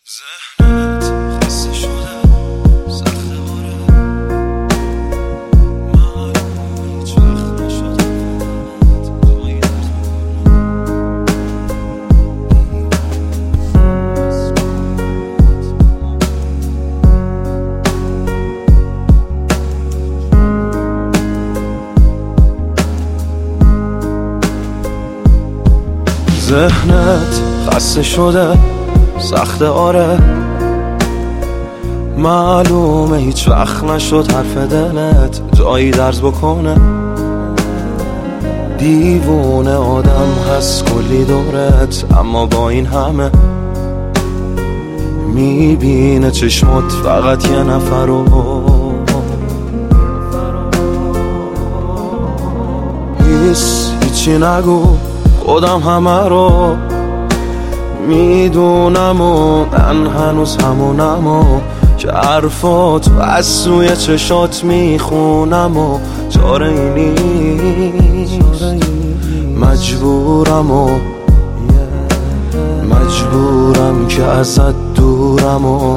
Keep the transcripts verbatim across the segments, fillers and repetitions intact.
ذهنت خسته شده سخت باره معلوم هیچ وقت نشده توی ذهنت خسته شده سخت آره معلومه هیچ وقت نشد حرف دلت جایی درز بکنه دیوونه آدم هست کلی دورت اما با این همه میبینه چشمات فقط یه نفر رو هیس هیچی نگو خودم همه رو میدونم و من هنوز همونم و که حرفات از سوی چشات میخونم و چاره ای نیست مجبورم و مجبورم که ازت دورم و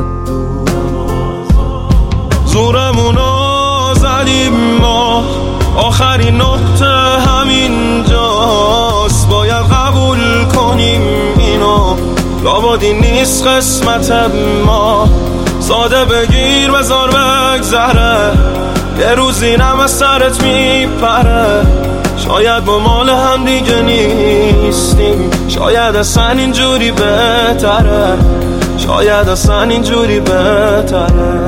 زورمونو زدیم ما آخرین نقطه همینجاست باید قبول کنیم اینو لابد این نیست قسمت ما ساده بگیر بذار بگذره یه روز اینم از سرت میپره شاید ما مال هم دیگه نیستیم شاید اصلا اینجوری بهتره شاید اصلا اینجوری بهتره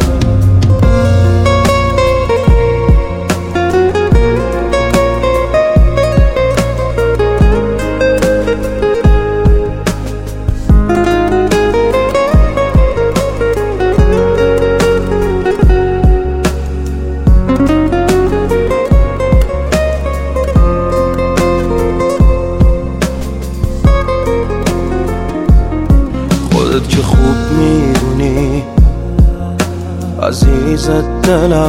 که خوب میدونی عزیز دلم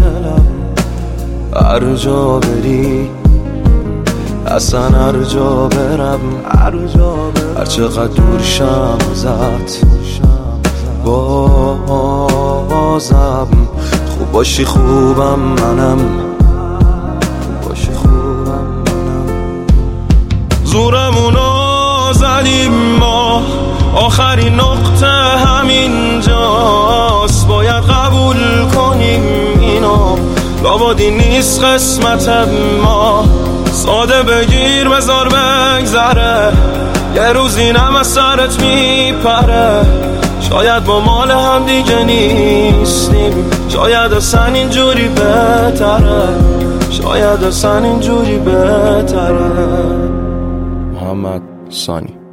هر جا بری اصلا هر جا برم هر چقدر دور شم ازت بازم خوب باشی خوبم منم باشی خوبم منم زورمونو زدیم ما آخرین نقطه همینجاست باید قبول کنیم اینو لابد این نیست قسمت ما ساده بگیر بذار بگذره یه روز اینم از سرت میپره شاید با مال هم دیگه نیستیم شاید اصلا اینجوری بهتره شاید اصلا اینجوری بهتره. محمد ثانی.